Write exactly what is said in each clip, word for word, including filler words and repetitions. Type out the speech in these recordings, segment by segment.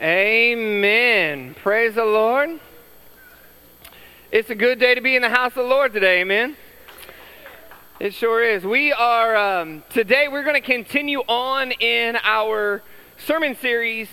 Amen. Praise the Lord. It's a good day to be in the house of the Lord today, amen. It sure is. We are, um, today we're going to continue on in our sermon series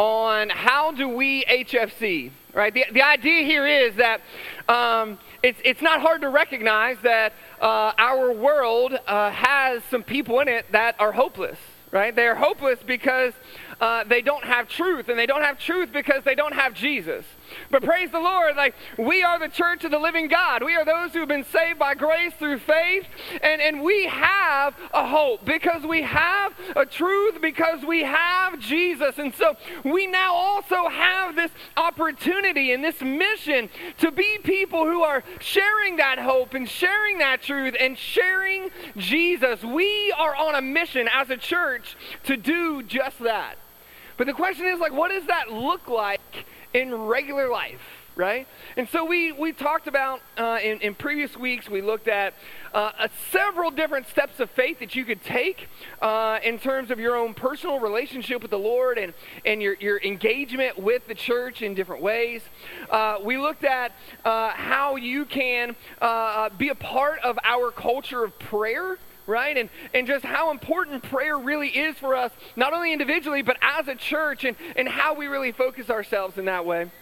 on how do we H F C, right? The, the idea here is that um, it's, it's not hard to recognize that uh, our world uh, has some people in it that are hopeless, right? They're hopeless because uh, they don't have truth, and they don't have truth because they don't have Jesus. But praise the Lord, like we are the church of the living God. We are those who have been saved by grace through faith, and, and we have a hope because we have a truth, because we have Jesus. And so we now also have this opportunity and this mission to be people who are sharing that hope and sharing that truth and sharing Jesus. We are on a mission as a church to do just that. But the question is, like, what does that look like in regular life, right? And so we, we talked about, uh, in, in previous weeks, we looked at uh, uh, several different steps of faith that you could take uh, in terms of your own personal relationship with the Lord and, and your, your engagement with the church in different ways. Uh, we looked at uh, how you can uh, be a part of our culture of prayer, right? And and just how important prayer really is for us, not only individually, but as a church, and, and how we really focus ourselves in that way.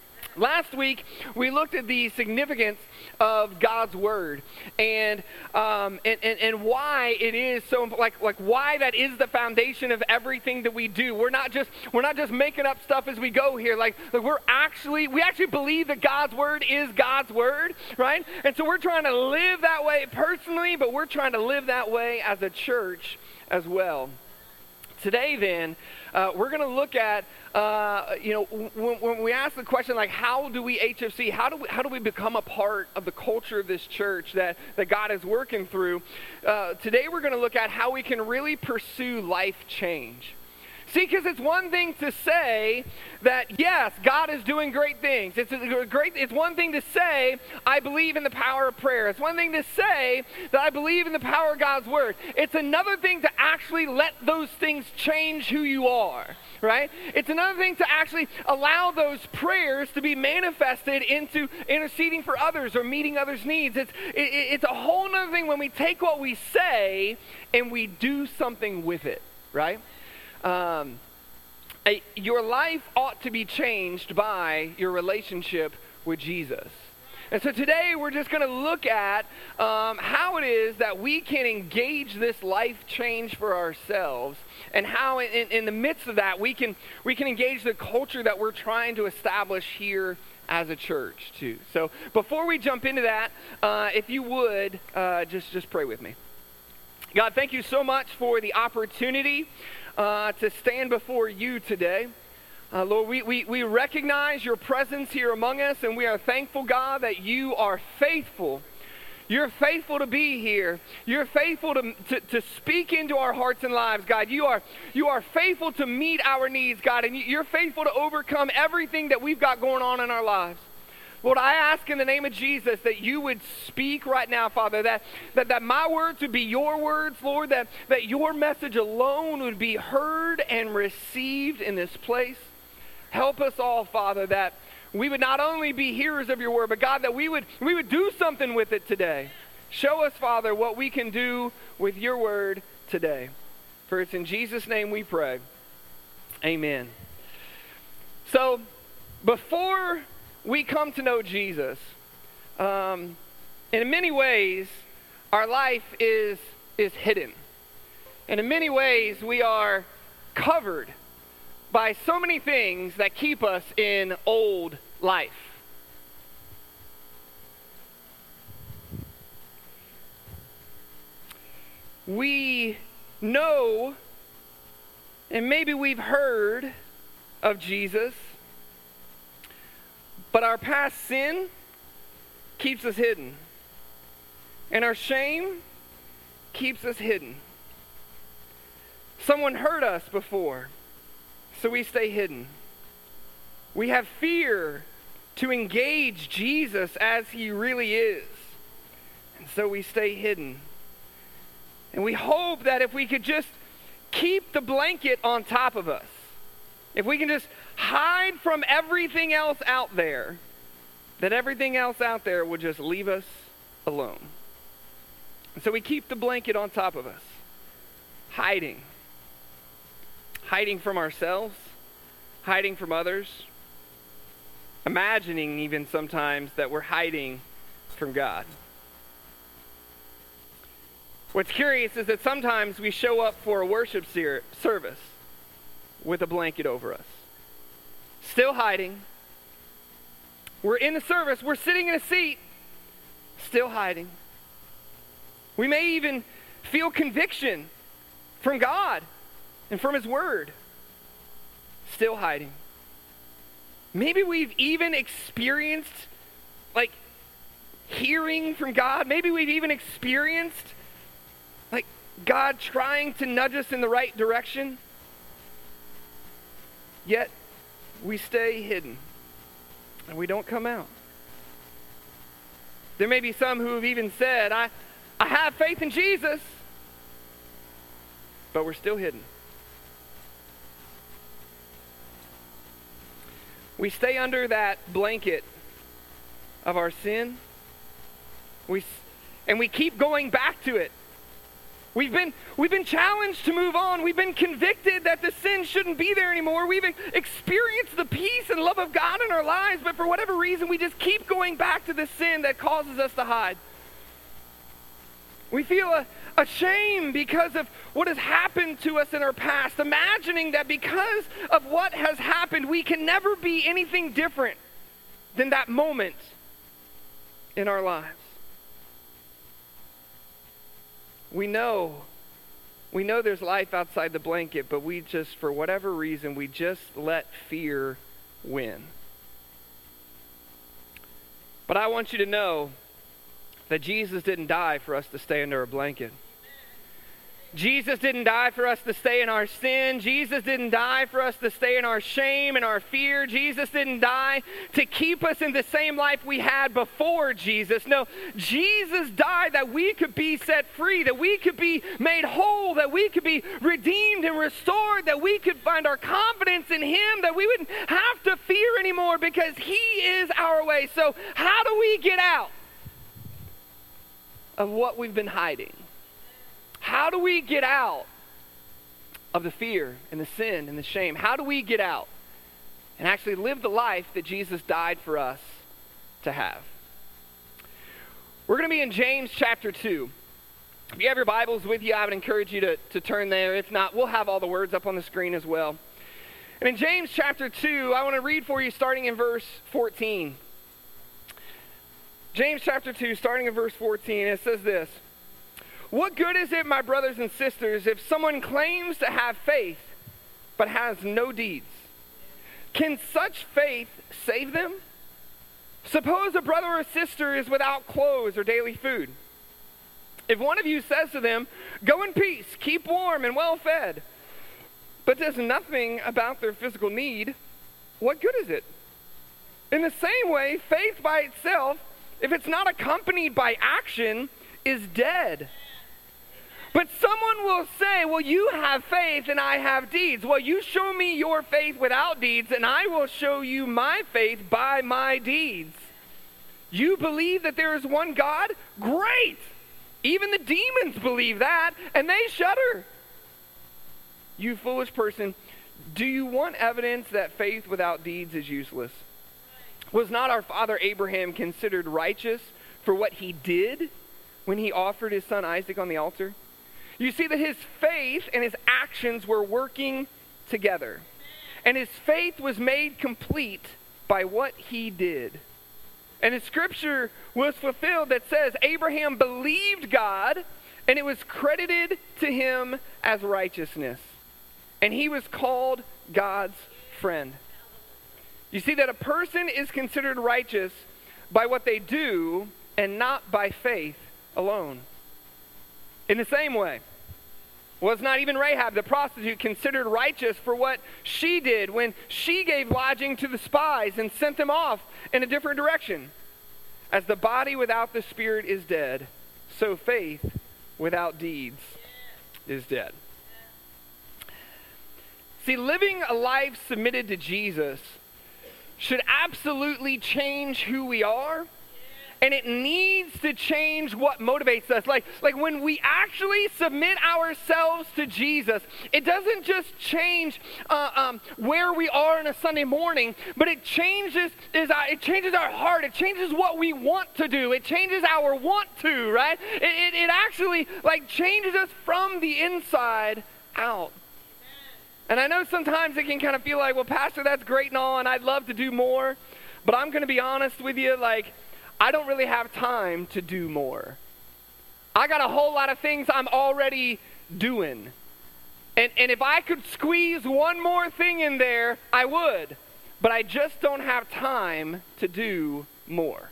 Last week, we looked at the significance of God's Word and, um, and, and, and why it is so, like, like why that is the foundation of everything that we do. We're not just, we're not just making up stuff as we go here. Like, like we're actually, we actually believe that God's Word is God's Word, right? And so we're trying to live that way personally, but we're trying to live that way as a church as well. Today, then, uh, we're going to look at, uh, you know, when, when we ask the question, like, how do we H F C? How do we, how do we become a part of the culture of this church that, that God is working through? Uh, today, we're going to look at how we can really pursue life change. See, because it's one thing to say that, yes, God is doing great things. It's a great. It's one thing to say, I believe in the power of prayer. It's one thing to say that I believe in the power of God's Word. It's another thing to actually let those things change who you are, right? It's another thing to actually allow those prayers to be manifested into interceding for others or meeting others' needs. It's, it, it's a whole other thing when we take what we say and we do something with it, right? Um, a, your life ought to be changed by your relationship with Jesus. And so today we're just going to look at um, how it is that we can engage this life change for ourselves, and how in, in the midst of that we can we can engage the culture that we're trying to establish here as a church too. So before we jump into that, uh, if you would uh, just just pray with me. God, thank you so much for the opportunity Uh, to stand before you today. Uh, Lord, we, we, we recognize your presence here among us, and we are thankful, God, that you are faithful. You're faithful to be here. You're faithful to, to, to speak into our hearts and lives, God. You are, you are faithful to meet our needs, God, and you're faithful to overcome everything that we've got going on in our lives. Lord, I ask in the name of Jesus that you would speak right now, Father, that, that, that my words would be your words, Lord, that, that your message alone would be heard and received in this place. Help us all, Father, that we would not only be hearers of your word, but God, that we would, we would do something with it today. Show us, Father, what we can do with your word today. For it's in Jesus' name we pray. Amen. So, before we come to know Jesus, um, in many ways, our life is, is hidden. And in many ways, we are covered by so many things that keep us in old life. We know, and maybe we've heard of Jesus, but our past sin keeps us hidden. And our shame keeps us hidden. Someone hurt us before, so we stay hidden. We have fear to engage Jesus as he really is, and so we stay hidden. And we hope that if we could just keep the blanket on top of us, if we can just hide from everything else out there, then everything else out there will just leave us alone. And so we keep the blanket on top of us, hiding. Hiding from ourselves, hiding from others, imagining even sometimes that we're hiding from God. What's curious is that sometimes we show up for a worship ser- service with a blanket over us, still hiding. We're in the service, we're sitting in a seat, still hiding. We may even feel conviction from God and from His Word, still hiding. Maybe we've even experienced, like, hearing from God. Maybe we've even experienced, like, God trying to nudge us in the right direction. Yet, we stay hidden, and we don't come out. There may be some who have even said, I, I have faith in Jesus, but we're still hidden. We stay under that blanket of our sin. We, and we keep going back to it. We've been, we've been challenged to move on. We've been convicted that the sin shouldn't be there anymore. We've experienced the peace and love of God in our lives, but for whatever reason, we just keep going back to the sin that causes us to hide. We feel a, a shame because of what has happened to us in our past, imagining that because of what has happened, we can never be anything different than that moment in our lives. We know, we know there's life outside the blanket, but we just, for whatever reason, we just let fear win. But I want you to know that Jesus didn't die for us to stay under a blanket. Jesus didn't die for us to stay in our sin. Jesus didn't die for us to stay in our shame and our fear. Jesus didn't die to keep us in the same life we had before Jesus. No, Jesus died that we could be set free, that we could be made whole, that we could be redeemed and restored, that we could find our confidence in Him, that we wouldn't have to fear anymore because He is our way. So how do we get out of what we've been hiding? How do we get out of the fear and the sin and the shame? How do we get out and actually live the life that Jesus died for us to have? We're going to be in James chapter two. If you have your Bibles with you, I would encourage you to, to turn there. If not, we'll have all the words up on the screen as well. And in James chapter two, I want to read for you starting in verse fourteen. James chapter two, starting in verse fourteen, it says this: "What good is it, my brothers and sisters, if someone claims to have faith but has no deeds? Can such faith save them? Suppose a brother or sister is without clothes or daily food. If one of you says to them, 'Go in peace, keep warm and well fed,' but does nothing about their physical need, what good is it? In the same way, faith by itself, if it's not accompanied by action, is dead. But someone will say, 'Well, you have faith and I have deeds.' Well, you show me your faith without deeds, and I will show you my faith by my deeds. You believe that there is one God? Great! Even the demons believe that, and they shudder. You foolish person, do you want evidence that faith without deeds is useless? Was not our father Abraham considered righteous for what he did when he offered his son Isaac on the altar? You see that his faith and his actions were working together. And his faith was made complete by what he did. And the scripture was fulfilled that says Abraham believed God, and it was credited to him as righteousness. And he was called God's friend. You see that a person is considered righteous by what they do and not by faith alone. In the same way, was not even Rahab the prostitute considered righteous for what she did when she gave lodging to the spies and sent them off in a different direction? As the body without the spirit is dead, so faith without deeds is dead. See, living a life submitted to Jesus should absolutely change who we are, and it needs to change what motivates us. Like, like when we actually submit ourselves to Jesus, it doesn't just change uh, um, where we are on a Sunday morning, but it changes is our, it changes our heart. It changes what we want to do. It changes our want to, right? It, it, it actually like changes us from the inside out. And I know sometimes it can kind of feel like, well, Pastor, that's great and all, and I'd love to do more, but I'm going to be honest with you, like, I don't really have time to do more. I got a whole lot of things I'm already doing. And, and if I could squeeze one more thing in there, I would. But I just don't have time to do more.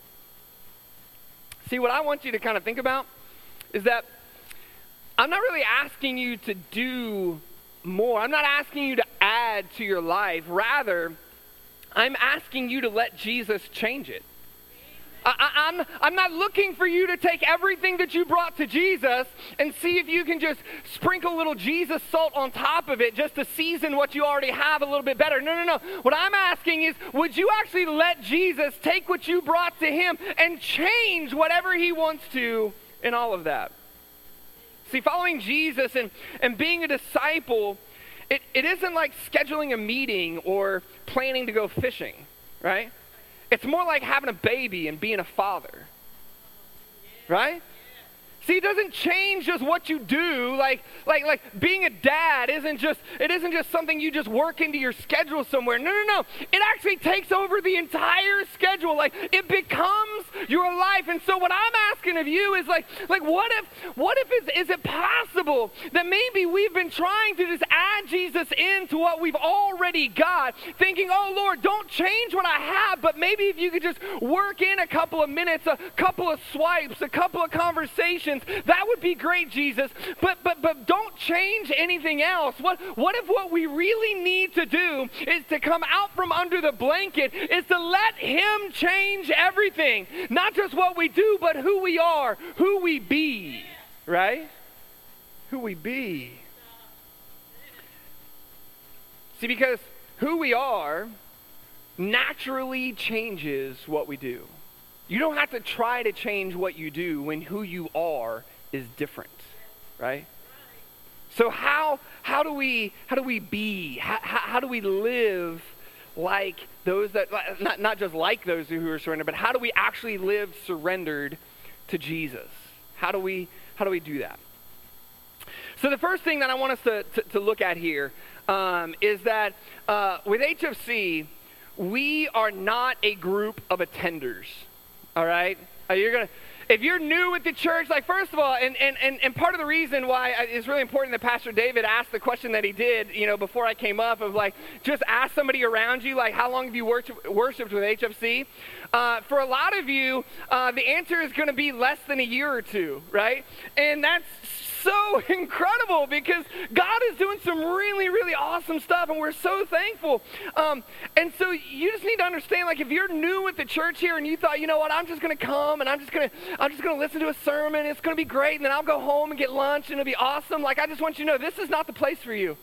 See, what I want you to kind of think about is that I'm not really asking you to do more. I'm not asking you to add to your life. Rather, I'm asking you to let Jesus change it. I, I'm, I'm not looking for you to take everything that you brought to Jesus and see if you can just sprinkle a little Jesus salt on top of it just to season what you already have a little bit better. No, no, no. What I'm asking is, would you actually let Jesus take what you brought to him and change whatever he wants to in all of that? See, following Jesus and, and being a disciple, it, it isn't like scheduling a meeting or planning to go fishing, right? It's more like having a baby and being a father, right? See, it doesn't change just what you do. Like, like, like being a dad isn't just, it isn't just something you just work into your schedule somewhere. No, no, no. It actually takes over the entire schedule. Like, it becomes your life. And so what I'm asking of you is like, like what if, what if it's, is it possible that maybe we've been trying to just add Jesus into what we've already got, thinking, oh Lord, don't change what I have, but maybe if you could just work in a couple of minutes, a couple of swipes, a couple of conversations, that would be great, Jesus. But but but don't change anything else. What what if what we really need to do is to come out from under the blanket, is to let him change everything. Not just what we do, but who we are, who we be, right? Who we be. See, because who we are naturally changes what we do. You don't have to try to change what you do when who you are is different, right? So how how do we how do we be? How, how do we live like those that not not just like those who are surrendered, but how do we actually live surrendered to Jesus? How do we how do we do that? So the first thing that I want us to to, to look at here um, is that uh, with H F C, we are not a group of attenders. All right? Uh, you're gonna, if you're new with the church, like first of all, and, and, and, and part of the reason why it's really important that Pastor David asked the question that he did, you know, before I came up, of like, just ask somebody around you, like, how long have you worship, worshiped with H F C? Uh, for a lot of you, uh, the answer is going to be less than a year or two, right? And that's so incredible because God is doing some really, really awesome stuff, and we're so thankful. Um, and so you just need to understand, like, if you're new with the church here and you thought, you know what, I'm just going to come and I'm just going to, I'm just going to listen to a sermon. It's going to be great, and then I'll go home and get lunch, and it'll be awesome. Like, I just want you to know this is not the place for you,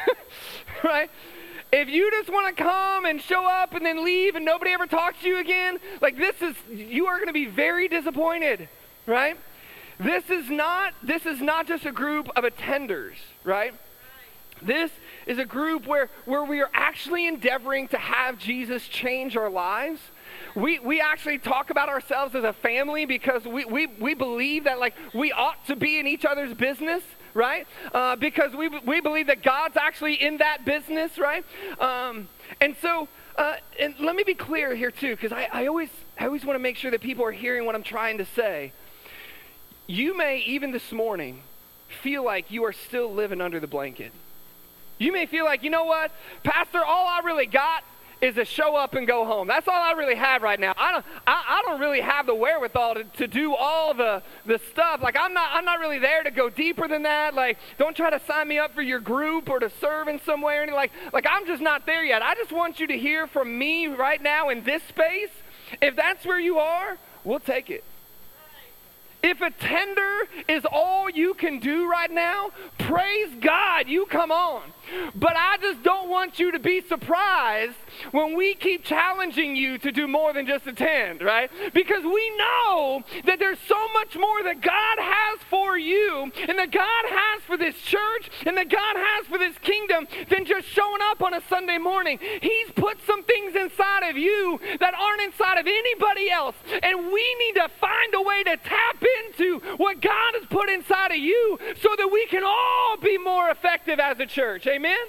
right? If you just want to come and show up and then leave and nobody ever talks to you again, like, this is, you are going to be very disappointed, right? This is not, this is not just a group of attenders, right? This is a group where, where we are actually endeavoring to have Jesus change our lives. We we actually talk about ourselves as a family because we, we, we believe that, like, we ought to be in each other's business, right? Uh, because we we believe that God's actually in that business, right? Um, and so, uh, and let me be clear here too, because I, I always I always want to make sure that people are hearing what I'm trying to say. You may, even this morning, feel like you are still living under the blanket. You may feel like, you know what, Pastor, all I really got is to show up and go home. That's all I really have right now. I don't I, I don't really have the wherewithal to, to do all the, the stuff. Like, I'm not I'm not really there to go deeper than that. Like, don't try to sign me up for your group or to serve in some way or anything. Like, like I'm just not there yet. I just want you to hear from me right now in this space. If that's where you are, we'll take it. If a tender is all you can do right now, praise God, you come on. But I just don't want you to be surprised when we keep challenging you to do more than just attend, right? Because we know that there's so much more that God has for you and that God has for this church and that God has for this kingdom than just showing up on a Sunday morning. He's put some things inside of you that aren't inside of anybody else. And we need to find a way to tap into what God has put inside of you so that we can all be more effective as a church. Amen?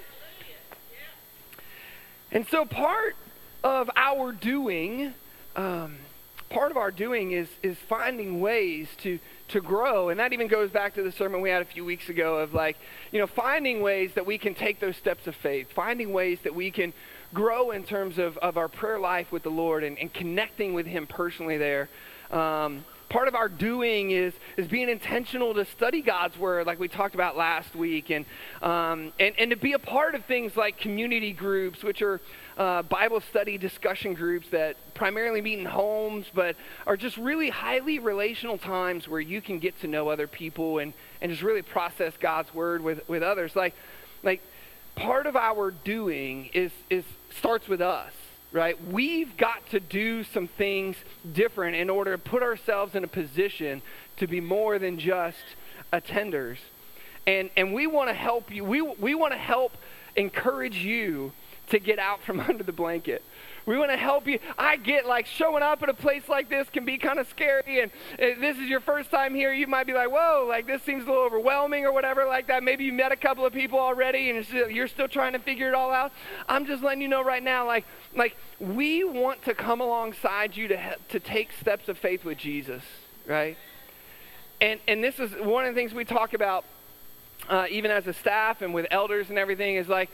And so part of our doing, um, part of our doing is is finding ways to to grow. And that even goes back to the sermon we had a few weeks ago of like, you know, finding ways that we can take those steps of faith, finding ways that we can grow in terms of, of our prayer life with the Lord and, and connecting with him personally there. Um, part of our doing is is being intentional to study God's word like we talked about last week and um, and, and to be a part of things like community groups, which are uh, Bible study discussion groups that primarily meet in homes but are just really highly relational times where you can get to know other people and, and just really process God's word with, with others. Like like part of our doing is is starts with us. Right? We've got to do some things different in order to put ourselves in a position to be more than just attenders. And and we want to help you. We we want to help encourage you to get out from under the blanket. We want to help you. I get like showing up at a place like this can be kind of scary. And if this is your first time here, you might be like, whoa, like this seems a little overwhelming or whatever like that. Maybe you met a couple of people already and it's, you're still trying to figure it all out. I'm just letting you know right now, like, like we want to come alongside you to, to take steps of faith with Jesus, right? And, and this is one of the things we talk about uh, even as a staff and with elders and everything is like,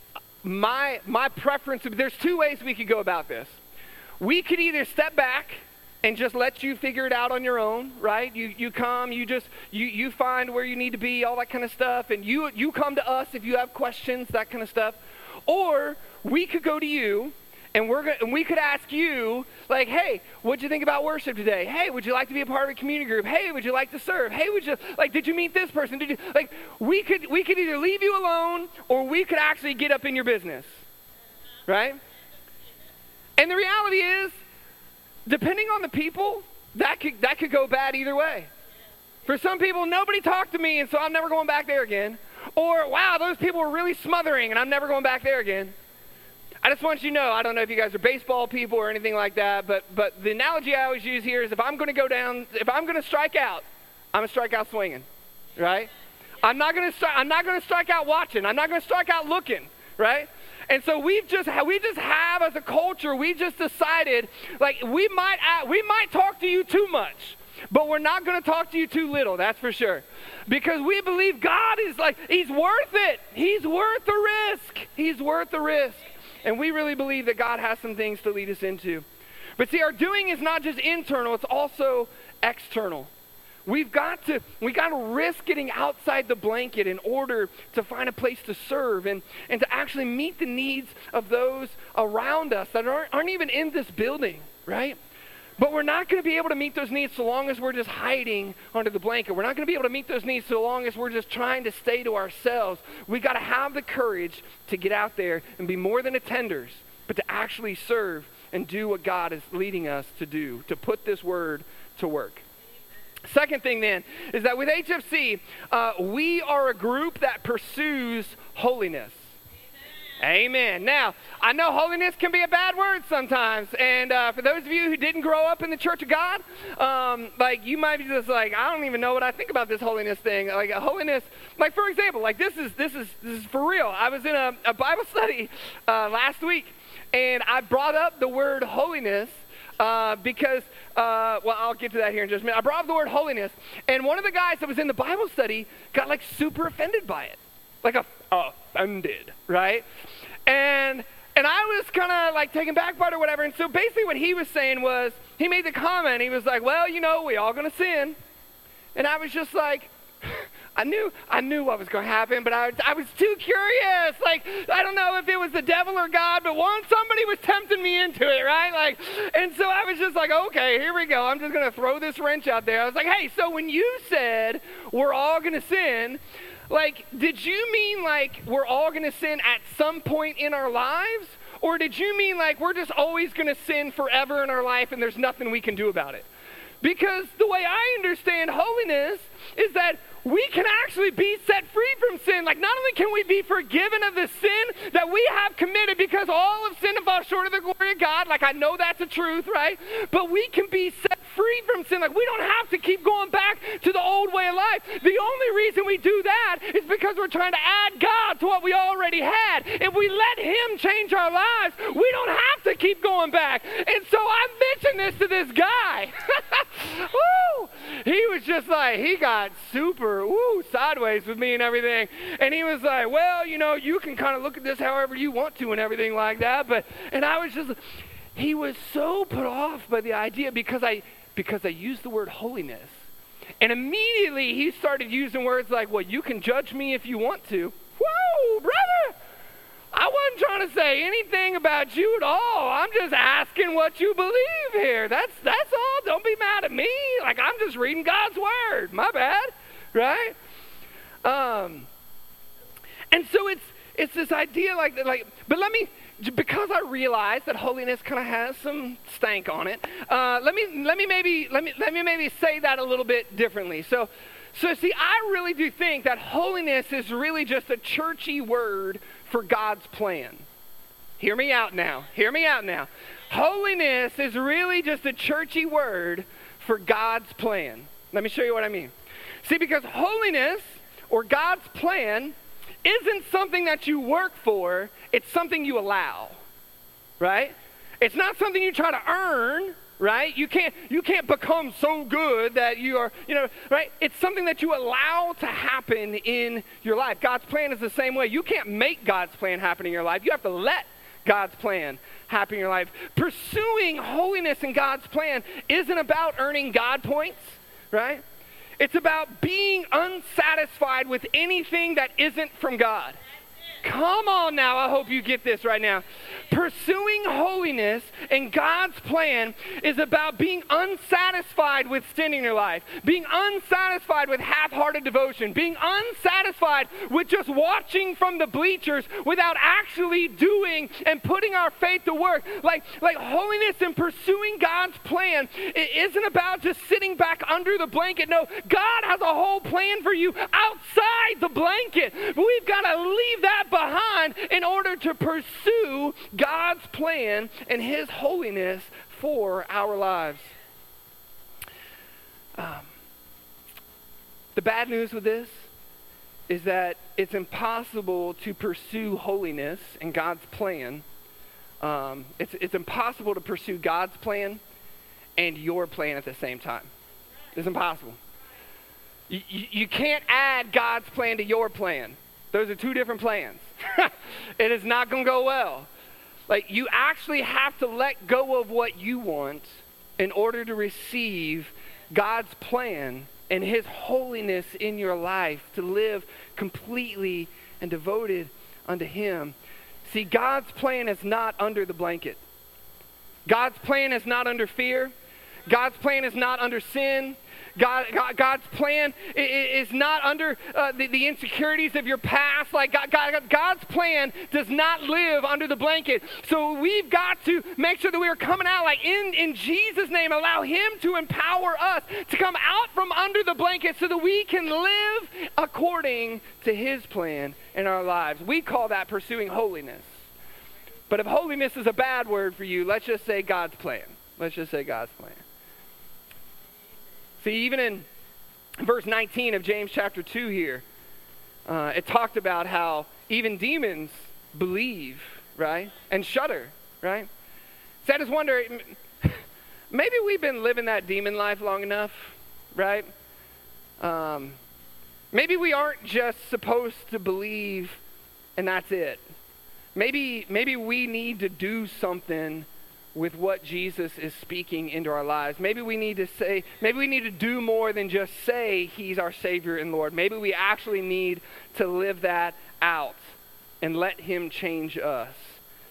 My my preference, there's two ways we could go about this. We could either step back and just let you figure it out on your own, right? You you come, you just, you, you find where you need to be, all that kind of stuff, and you you come to us if you have questions, that kind of stuff. Or we could go to you, and we're gonna, and we could ask you, like, hey, what'd you think about worship today? Hey, would you like to be a part of a community group? Hey, would you like to serve? Hey, would you, like, did you meet this person? Did you, like, we could, we could either leave you alone or we could actually get up in your business, right? And the reality is, depending on the people, that could, that could go bad either way. For some people, nobody talked to me, and so I'm never going back there again. Or, wow, those people were really smothering, and I'm never going back there again. I just want you to know, I don't know if you guys are baseball people or anything like that, but but the analogy I always use here is if I'm going to go down, if I'm going to strike out, I'm going to strike out swinging, right? I'm not going to stri- I'm not going to strike out watching. I'm not going to strike out looking, right? And so we've just we just have as a culture, we just decided like we might we might talk to you too much, but we're not going to talk to you too little. That's for sure, because we believe God is like He's worth it. He's worth the risk. He's worth the risk. And we really believe that God has some things to lead us into. But see, our doing is not just internal, it's also external. We've got to we got to risk getting outside the blanket in order to find a place to serve and, and to actually meet the needs of those around us that aren't, aren't even in this building, right? But we're not going to be able to meet those needs so long as we're just hiding under the blanket. We're not going to be able to meet those needs so long as we're just trying to stay to ourselves. We got to have the courage to get out there and be more than attenders, but to actually serve and do what God is leading us to do, to put this word to work. Second thing then is that with H F C, uh, we are a group that pursues holiness. Amen. Now, I know holiness can be a bad word sometimes, and uh, for those of you who didn't grow up in the Church of God, um, like you might be just like, I don't even know what I think about this holiness thing. Like a holiness, like for example, like this is this is this is for real. I was in a, a Bible study uh, last week, and I brought up the word holiness uh, because, uh, well, I'll get to that here in just a minute. I brought up the word holiness, and one of the guys that was in the Bible study got like super offended by it. Like a, offended, right? And and I was kind of like taken back by it or whatever. And so basically what he was saying was, he made the comment, he was like, well, you know, we all going to sin. And I was just like, I knew I knew what was going to happen, but I, I was too curious. Like, I don't know if it was the devil or God, but won't somebody somebody was tempting me into it, right? Like, and so I was just like, okay, here we go. I'm just going to throw this wrench out there. I was like, hey, so when you said we're all going to sin, like, did you mean like we're all going to sin at some point in our lives? Or did you mean like we're just always going to sin forever in our life and there's nothing we can do about it? Because the way I understand holiness is that we can actually be set free from sin. Like, not only can we be forgiven of the sin that we have committed because all of sin and fall short of the glory of God, like I know that's a truth, right? But we can be set free from sin. Like, we don't have to keep going back to the old way of life. The only reason we do that is because we're trying to add God to what we already had. If we let him change our lives, we don't have to keep going back. And so I mentioned this to this guy. Woo! He was just like, he got super woo, sideways with me and everything. And he was like, well, you know, you can kind of look at this however you want to and everything like that. But, and I was just, he was so put off by the idea because I, because I used the word holiness. And immediately he started using words like, well, you can judge me if you want to. Whoa, brother! I wasn't trying to say anything about you at all. I'm just asking what you believe here. That's that's all. Don't be mad at me. Like, I'm just reading God's word. My bad, right? Um, and so it's it's this idea like like. But let me, because I realize that holiness kind of has some stank on it. Uh, let me let me maybe let me let me maybe say that a little bit differently. So. So see, I really do think that holiness is really just a churchy word for God's plan. Hear me out now. Hear me out now. Holiness is really just a churchy word for God's plan. Let me show you what I mean. See, because holiness or God's plan isn't something that you work for, it's something you allow, right? It's not something you try to earn. Right? You can't you can't become so good that you are, you know, right? It's something that you allow to happen in your life. God's plan is the same way. You can't make God's plan happen in your life. You have to let God's plan happen in your life. Pursuing holiness in God's plan isn't about earning God points, right? It's about being unsatisfied with anything that isn't from God. Come on now, I hope you get this right now. Pursuing holiness and God's plan is about being unsatisfied with sin in your life, being unsatisfied with half-hearted devotion, being unsatisfied with just watching from the bleachers without actually doing and putting our faith to work. Like, like holiness and pursuing God's plan, it isn't about just sitting back under the blanket. No, God has a whole plan for you outside the blanket. But we've got to leave that behind in order to pursue God's plan and his holiness for our lives. Um, the bad news with this is that it's impossible to pursue holiness and God's plan. Um, it's, it's impossible to pursue God's plan and your plan at the same time. It's impossible. You, you, you can't add God's plan to your plan. Those are two different plans. It is not going to go well. Like, you actually have to let go of what you want in order to receive God's plan and his holiness in your life, to live completely and devoted unto him. See, God's plan is not under the blanket. God's plan is not under fear. God's plan is not under sin. God, God, God's plan is not under uh, the, the insecurities of your past. Like God, God, God's plan does not live under the blanket. So we've got to make sure that we are coming out like in, in Jesus' name. Allow him to empower us to come out from under the blanket so that we can live according to his plan in our lives. We call that pursuing holiness. But if holiness is a bad word for you, let's just say God's plan. Let's just say God's plan. See, even in verse nineteen of James chapter two here, uh, it talked about how even demons believe, right? And shudder, right? So I just wonder, maybe we've been living that demon life long enough, right? Um, maybe we aren't just supposed to believe and that's it. Maybe, maybe we need to do something with what Jesus is speaking into our lives. Maybe we need to say, maybe we need to do more than just say he's our Savior and Lord. Maybe we actually need to live that out and let him change us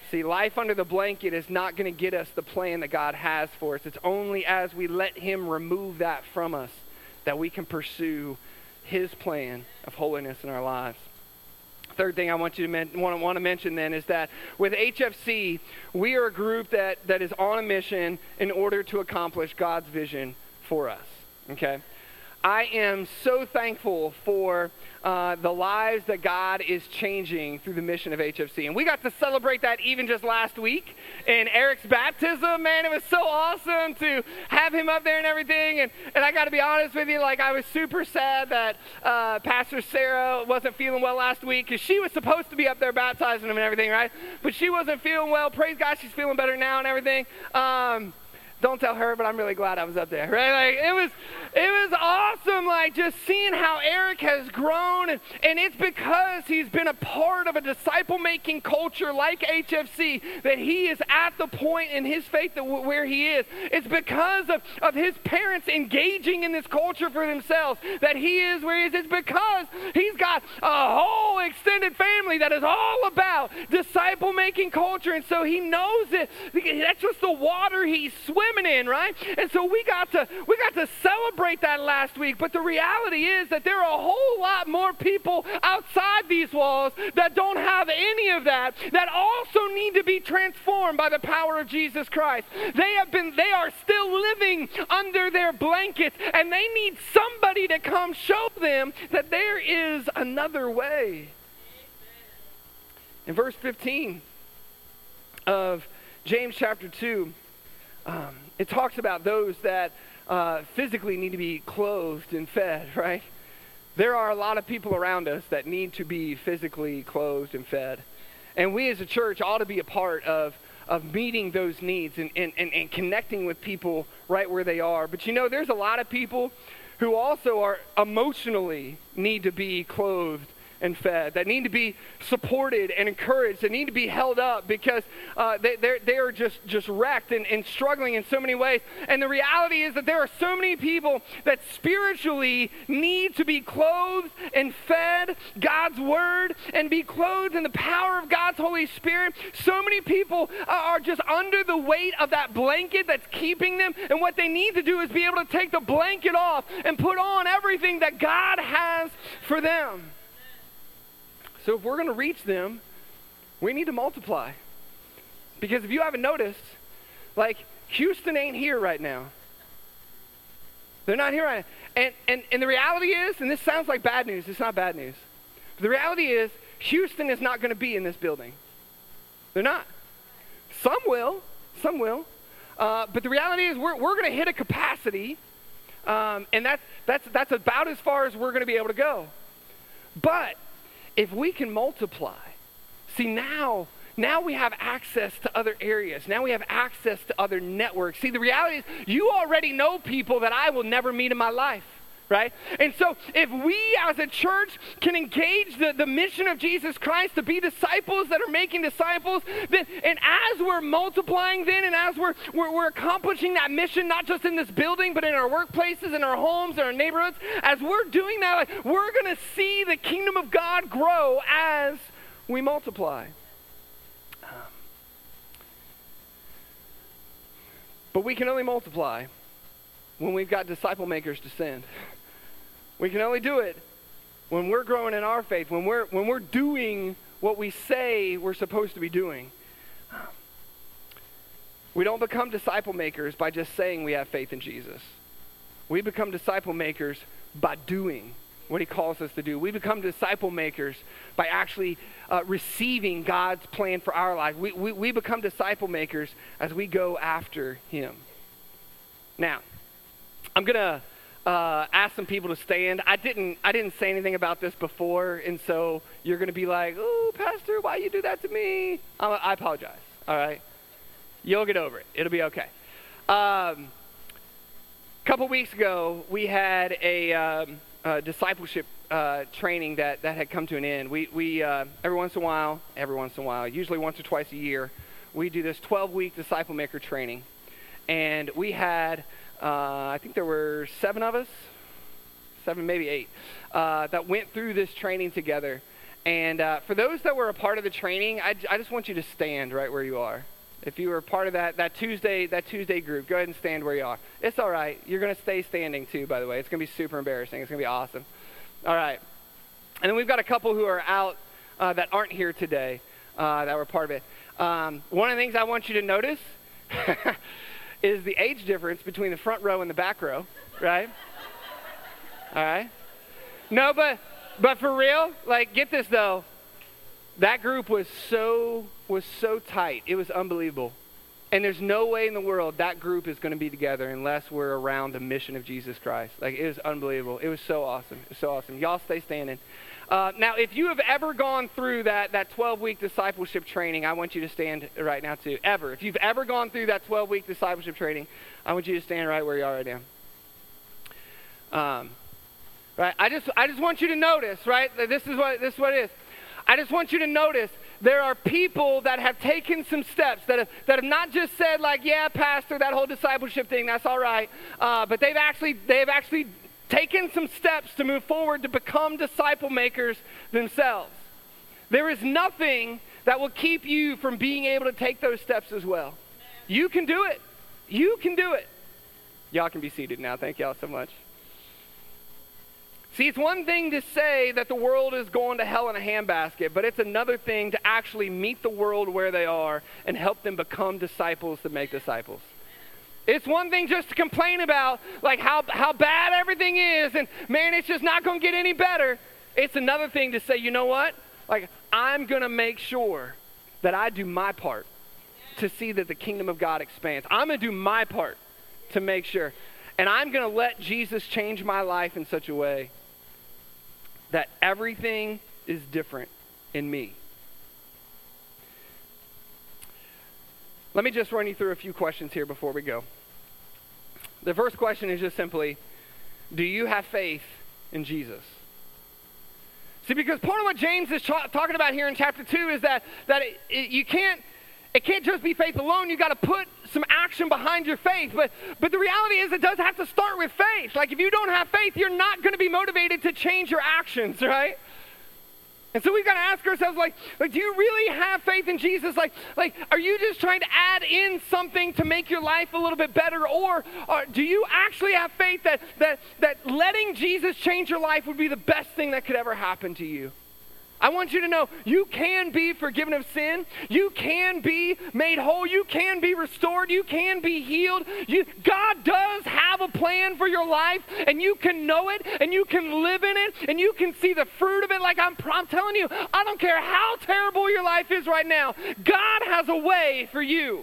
See, life under the blanket is not going to get us the plan that God has for us. It's only as we let him remove that from us that we can pursue his plan of holiness in our lives. Third thing I want you to men- want, to, want to mention then is that with H F C, we are a group that, that is on a mission in order to accomplish God's vision for us, okay? I am so thankful for uh, the lives that God is changing through the mission of H F C. And we got to celebrate that even just last week in Eric's baptism. Man, it was so awesome to have him up there and everything. And, and I got to be honest with you, like I was super sad that uh, Pastor Sarah wasn't feeling well last week because she was supposed to be up there baptizing him and everything, right? But she wasn't feeling well. Praise God, she's feeling better now and everything. Um, Don't tell her, but I'm really glad I was up there, right? Like it was, it was awesome, like just seeing how Eric has grown, and, and it's because he's been a part of a disciple-making culture like H F C that he is at the point in his faith that w- where he is. It's because of, of his parents engaging in this culture for themselves that he is where he is. It's because he's got a whole extended family that is all about disciple-making culture, and so he knows it. That's just the water he's swimming in, right? And so we got to we got to celebrate that last week. But the reality is that there are a whole lot more people outside these walls that don't have any of that, that also need to be transformed by the power of Jesus Christ. They have been they are still living under their blankets, and they need somebody to come show them that there is another way. In verse fifteen of James chapter two, Um, it talks about those that uh, physically need to be clothed and fed, right? There are a lot of people around us that need to be physically clothed and fed. And we as a church ought to be a part of, of meeting those needs and, and, and, and connecting with people right where they are. But you know, there's a lot of people who also are emotionally need to be clothed and fed, that need to be supported and encouraged, that need to be held up because uh, they, they're, they're just, just wrecked and, and struggling in so many ways. And the reality is that there are so many people that spiritually need to be clothed and fed God's word and be clothed in the power of God's Holy Spirit. So many people are just under the weight of that blanket that's keeping them, and what they need to do is be able to take the blanket off and put on everything that God has for them. So if we're going to reach them, we need to multiply. Because if you haven't noticed, like Houston ain't here right now. They're not here right now. And, and, and the reality is, and this sounds like bad news, it's not bad news. But the reality is, Houston is not going to be in this building. They're not. Some will, some will. Uh, but the reality is we're, we're going to hit a capacity, um, and that's, that's, that's about as far as we're going to be able to go. But if we can multiply, see now, now we have access to other areas. Now we have access to other networks. See, the reality is you already know people that I will never meet in my life, right? And so if we as a church can engage the, the mission of Jesus Christ to be disciples that are making disciples, then, and as we're multiplying then, and as we're, we're, we're accomplishing that mission, not just in this building, but in our workplaces, in our homes, in our neighborhoods, as we're doing that, like, we're going to see the kingdom of God grow as we multiply. Um, but we can only multiply when we've got disciple makers to send. We can only do it when we're growing in our faith, when we're when we're doing what we say we're supposed to be doing. We don't become disciple makers by just saying we have faith in Jesus. We become disciple makers by doing what he calls us to do. We become disciple makers by actually uh, receiving God's plan for our life. We, we, we become disciple makers as we go after him. Now, I'm going to Uh, ask some people to stand. I didn't I didn't say anything about this before, and so you're going to be like, oh, Pastor, why you do that to me? I, I apologize, all right? You'll get over it. It'll be okay. Um, a couple weeks ago, we had a, um, a discipleship uh, training that, that had come to an end. We, we uh, every once in a while, every once in a while, usually once or twice a year, we do this twelve-week disciple maker training, and we had Uh, I think there were seven of us, seven, maybe eight, uh, that went through this training together. And uh, for those that were a part of the training, I, I just want you to stand right where you are. If you were part of that, that Tuesday that Tuesday group, go ahead and stand where you are. It's all right. You're going to stay standing too, by the way. It's going to be super embarrassing. It's going to be awesome. All right. And then we've got a couple who are out uh, that aren't here today uh, that were part of it. Um, one of the things I want you to notice is the age difference between the front row and the back row, right? All right. No, but but for real, like, get this though. That group was so was so tight. It was unbelievable. And there's no way in the world that group is going to be together unless we're around the mission of Jesus Christ. Like, it was unbelievable. It was so awesome. It was so awesome. Y'all stay standing. Uh, now, if you have ever gone through that that twelve-week discipleship training, I want you to stand right now too. Ever. If you've ever gone through that twelve-week discipleship training, I want you to stand right where you are right now. Um, right. I just I just want you to notice, right? that This is what this is what it is. I just want you to notice there are people that have taken some steps that have that have not just said like, yeah, pastor, that whole discipleship thing, that's all right, uh, but they've actually they've actually taken some steps to move forward to become disciple makers themselves. There is nothing that will keep you from being able to take those steps as well. You can do it. You can do it. Y'all can be seated now. Thank y'all so much. See, it's one thing to say that the world is going to hell in a handbasket, but it's another thing to actually meet the world where they are and help them become disciples to make disciples. It's one thing just to complain about like how, how bad everything is and man, it's just not going to get any better. It's another thing to say, you know what? Like, I'm going to make sure that I do my part to see that the kingdom of God expands. I'm going to do my part to make sure. And I'm going to let Jesus change my life in such a way that everything is different in me. Let me just run you through a few questions here before we go. The first question is just simply, do you have faith in Jesus? See, because part of what James is tra- talking about here in chapter two is that, that it, it, you can't, it can't just be faith alone. You got to put some action behind your faith. But, but the reality is it does have to start with faith. Like, if you don't have faith, you're not going to be motivated to change your actions, right? And so we've got to ask ourselves, like, like, do you really have faith in Jesus? Like, like, are you just trying to add in something to make your life a little bit better? Or, or do you actually have faith that, that, that letting Jesus change your life would be the best thing that could ever happen to you? I want you to know you can be forgiven of sin. You can be made whole. You can be restored. You can be healed. You, God does have a plan for your life, and you can know it, and you can live in it, and you can see the fruit of it. Like I'm, I'm telling you, I don't care how terrible your life is right now. God has a way for you. Amen.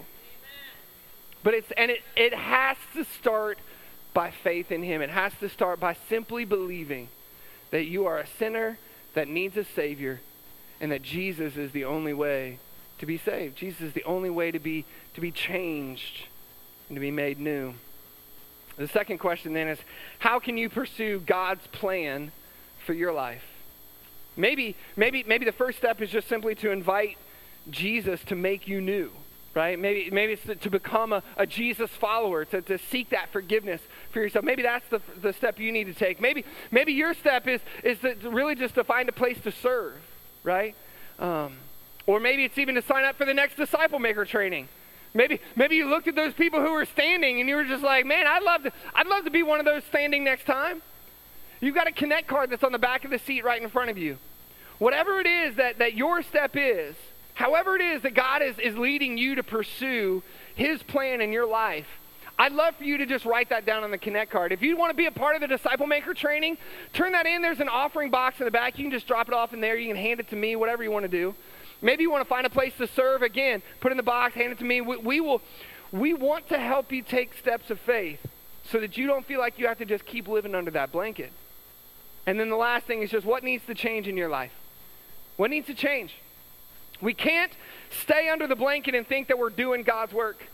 But it's and it, it has to start by faith in Him. It has to start by simply believing that you are a sinner that needs a Savior, and that Jesus is the only way to be saved. Jesus is the only way to be to be changed and to be made new. The second question then is, how can you pursue God's plan for your life? Maybe, maybe, maybe the first step is just simply to invite Jesus to make you new. Right? Maybe maybe it's to, to become a, a Jesus follower, to, to seek that forgiveness for yourself. Maybe that's the, the step you need to take. Maybe maybe your step is, is to really just to find a place to serve, right? Um, or maybe it's even to sign up for the next disciple maker training. Maybe maybe you looked at those people who were standing and you were just like, man, I'd love to, I'd love to be one of those standing next time. You've got a Connect card that's on the back of the seat right in front of you. Whatever it is that, that your step is, however it is that God is, is leading you to pursue His plan in your life, I'd love for you to just write that down on the Connect card. If you want to be a part of the Disciple Maker training, turn that in. There's an offering box in the back. You can just drop it off in there. You can hand it to me, whatever you want to do. Maybe you want to find a place to serve. Again, put it in the box, hand it to me. We, we will. We want to help you take steps of faith so that you don't feel like you have to just keep living under that blanket. And then the last thing is just what needs to change in your life. What needs to change? We can't stay under the blanket and think that we're doing God's work.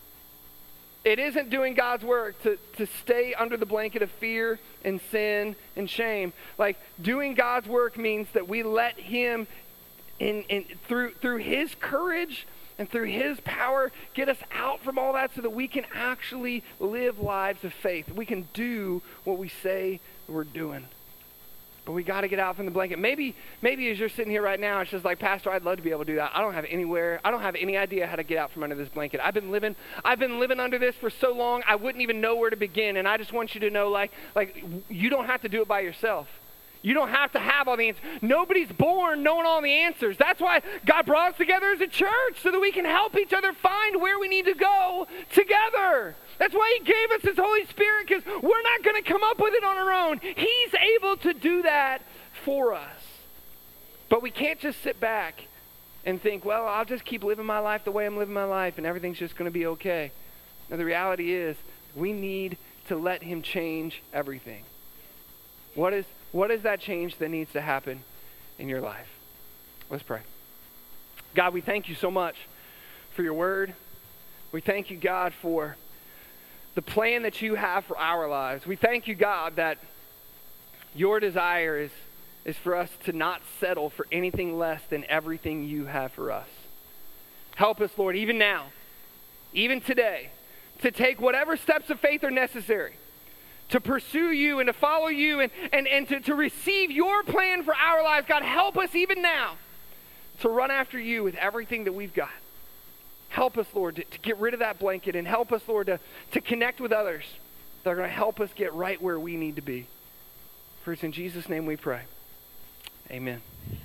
It isn't doing God's work to, to stay under the blanket of fear and sin and shame. Like, doing God's work means that we let Him, in, in through through His courage and through His power, get us out from all that so that we can actually live lives of faith. We can do what we say we're doing. But we got to get out from the blanket. Maybe, maybe as you're sitting here right now, it's just like, Pastor, I'd love to be able to do that. I don't have anywhere, I don't have any idea how to get out from under this blanket. I've been living, I've been living under this for so long, I wouldn't even know where to begin. And I just want you to know, like, like you don't have to do it by yourself. You don't have to have all the answers. Nobody's born knowing all the answers. That's why God brought us together as a church, so that we can help each other find where we need to go together. That's why he gave us his Holy Spirit, because we're not going to come up with it on our own. He's able to do that for us. But we can't just sit back and think, well, I'll just keep living my life the way I'm living my life and everything's just going to be okay. Now, the reality is we need to let him change everything. What is, what is that change that needs to happen in your life? Let's pray. God, we thank you so much for your word. We thank you, God, for the plan that you have for our lives. We thank you, God, that your desire is, is for us to not settle for anything less than everything you have for us. Help us, Lord, even now, even today, to take whatever steps of faith are necessary to pursue you and to follow you and, and, and to, to receive your plan for our lives. God, help us even now to run after you with everything that we've got. Help us, Lord, to, to get rid of that blanket, and help us, Lord, to, to connect with others that are going to help us get right where we need to be. For it's in Jesus' name we pray. Amen.